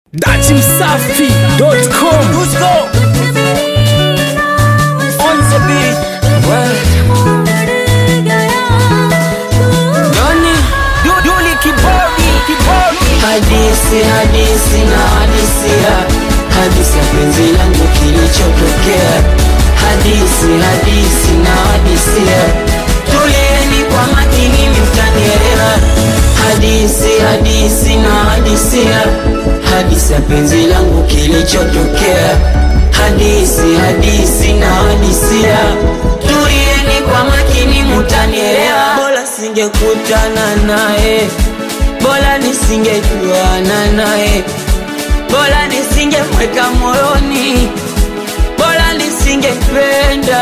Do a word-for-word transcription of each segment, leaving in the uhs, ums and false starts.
Dati Msafi dot com. Dusko on the beat. Doni Duduli kibodi kibodi. Hadisi hadisi na hadisia, hadisi ya penzi langu kilichotokea. Hadisi hadisi na hadisia, tulieni kwa makini mtanielewa. Hadisi hadisi na hadisia, hadisi ya penzi langu kilichotokea. Hadisi hadisi na hadisia, tulieni kwa makini mtanielewa. Bora singekutana naye, bora nisingejuana naye, bora nisingemweka moyoni, bora nisingependa.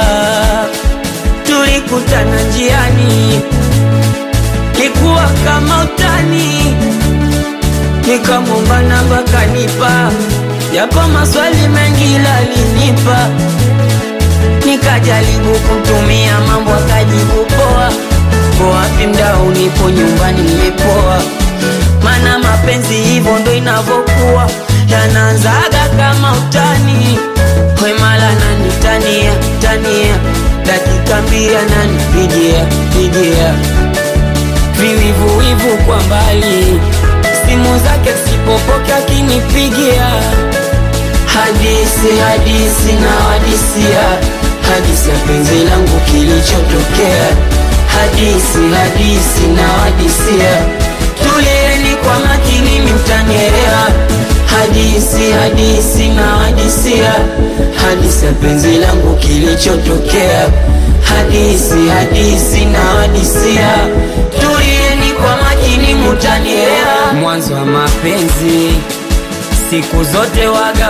Tulikutana njiani, likuwa kama utani, nikamwomba namba kanipa, yapo maswali mengi alinipa, nikajaribu kutumia mambo akajibu poa. Kwa wapi mdau, nipo nyumbani nimepoa. Mana mapenzi hivyo ndo inavokuwa, yanaanzaga kama utani. Wemala nani tania, tania, dakika mbili ananipigia, pigia. Viwivu wivu kwa mbali, simu zake sipopoke akinipigia. Hadisi hadisi na hadisia, hadisi ya penzi langu kilichotokea. Hadisi hadisi na hadisia, tulieni kwa makini mtanielewa. Hadisi hadisi na hadisia, hadisi ya penzi langu kilichotokea. Hadisi hadisi na hadisia, tulieni kwa makini mtanielewa. Mwanzo wa mapenzi siku zote waga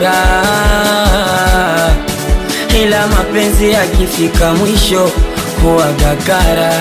furaha, ila mapenzi yakifika mwisho huwaga kara.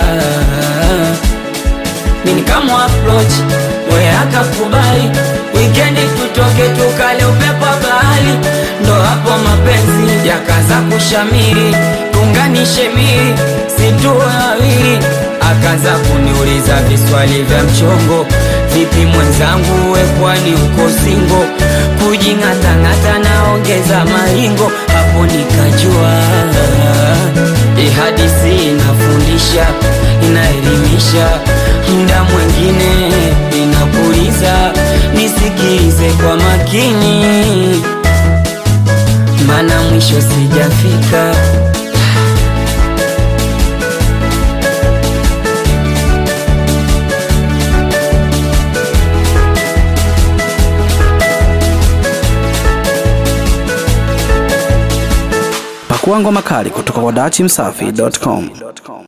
Mimi kama approach, wewe akakubali, weekend tutoke tukale upepo bahari. Ndo hapo mapenzi yakaanza kushamiri, tunganishe miri situ wawili. Akaanza kuniuliza viswali vya mchongo, vipi mwenzangu we kwani uko single? Kujing'atang'ata naongeza maringo, hapo nikajua hii hadithi inafundisha, inaelimisha, muda mwingine inapuliza. Nisikilize kwa makini, mana mwisho sijafika. Pakua ngoma kali kutoka kwa Dati Msafi dot com.